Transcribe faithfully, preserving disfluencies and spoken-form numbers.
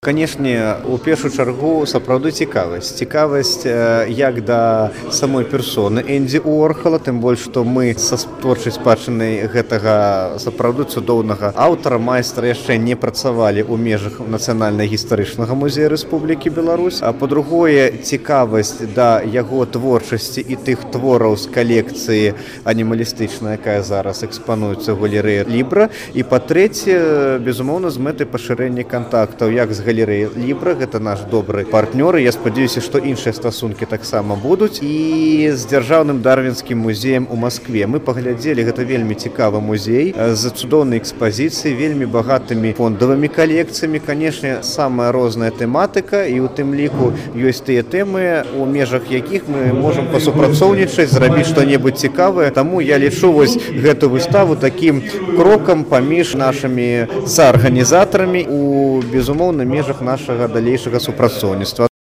Канешне, у першую чаргу сапраўды цікавасць. Цікавасць як да самой персоны Энді Уорхала, тым больш, што мы са творчай спадчынай гэтага сапраўды цудоўнага аўтара, майстра яшчэ не працавалі ў межах Нацыянальна-гістарычнага музея Рэспублікі Беларусь. А па-другое, цікавасць да яго творчасці і тых твораў з калекцыі анімалістычнай, якая зараз экспануецца ў галерэі Лібра. І па-трэцяе, безумоўна, з мэтай пашырэння кантактаў як з галерэі Лібра, гэта наш добры партнёр, і я спадзяюся, што іншыя стасункі таксама будуць, і з дзяржаўным дарвінскім музеем у Маскве. Мы паглядзелі, гэта вельмі цікавы музей з цудоўнай экспазіцыяй, вельмі багатымі фондавымі калекцыямі, канешне, самая розная тэматыка, і ў тым ліку ёсць тыя тэмы, у межах якіх мы можам пасупрацоўнічаць, зрабіць што-небудзь цікавае. Таму я лічу вось гэту выставу такім крокам паміж нашымі саарганізатарамі у, безумоўна, межах нашага далейшага супрацоўніцтва.